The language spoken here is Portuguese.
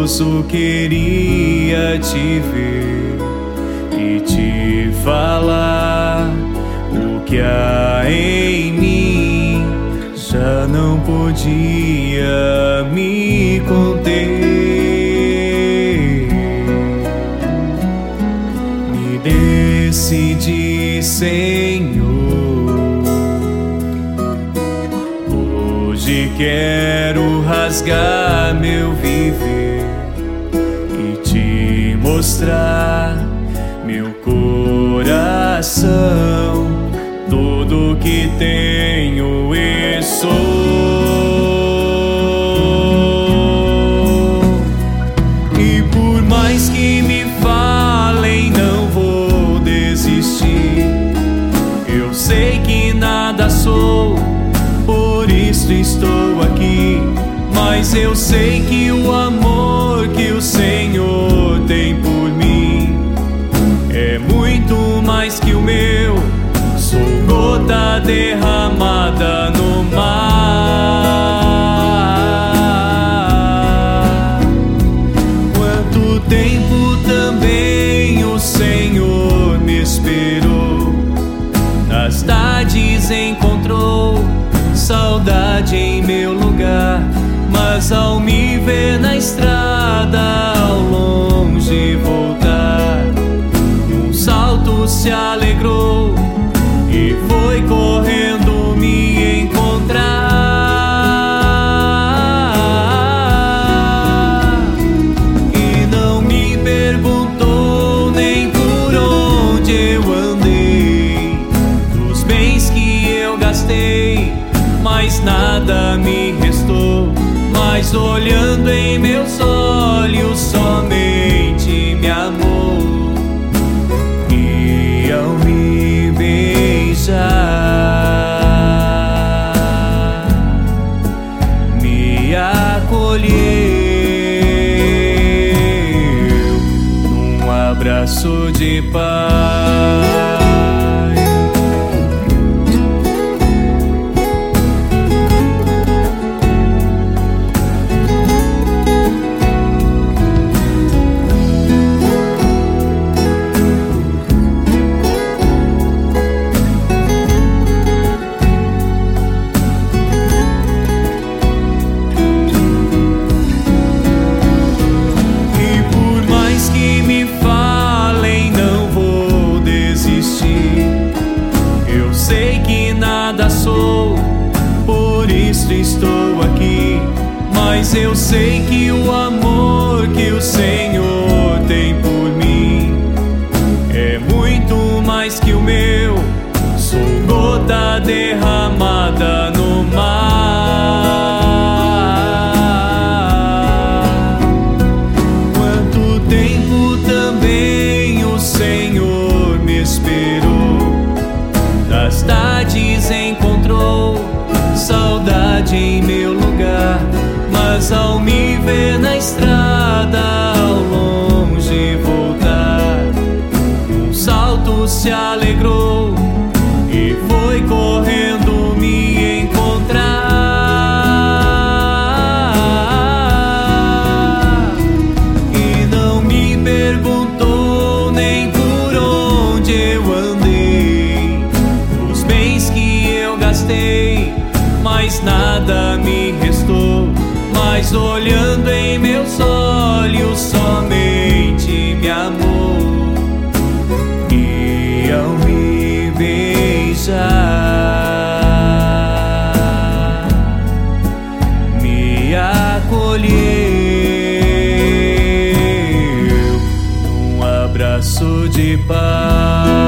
ansioso queria te ver e te falar o que há em mim. Já não podia me conter. Me decidi, Senhor. Hoje quero rasgar meu viver e te mostrar meu coração, tudo que tenho e sou. E por mais que me falem, não vou desistir. Eu sei que nada sou, por isso estou aqui. Mas eu sei que o amor que o Senhor tem por mim é muito mais que o meu. Sou gota derramada no mar. Quanto tempo também o Senhor me esperou. Nas tardes encontrou saudade em meu lugar. Mas ao me ver na estrada, ao longe voltar, num salto se alegrou e foi correndo me encontrar. E não me perguntou nem por onde eu andei, dos bens que eu gastei, mas nada me restou. Mas olhando em meus olhos, somente me amou. E ao me beijar, me acolheu num abraço de paz. Por isso estou aqui. Mas eu sei que o amor que o Senhor tem por mim é muito mais que o meu. Sou gota derramada no mar. Quanto tempo também o Senhor me esperou. Nas tardes encontrou saudade em meu lugar. Mas ao me ver na estrada, ao longe voltar, num salto se alegrou e foi correndo me encontrar. E não me perguntou nem por onde eu andei, os bens que eu gastei, mas nada me restou. Mas olhando em meus olhos, somente me amou. E ao me beijar, me acolheu num abraço de paz.